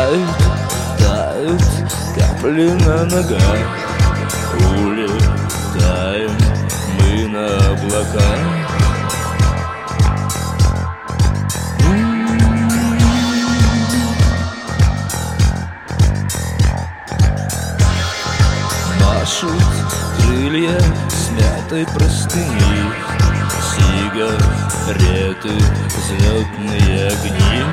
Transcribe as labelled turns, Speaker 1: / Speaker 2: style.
Speaker 1: Тают, тают капли на ногах. Улетаем мы на облака. Машут крылья смятой простыни, сигареты, взлетные огни.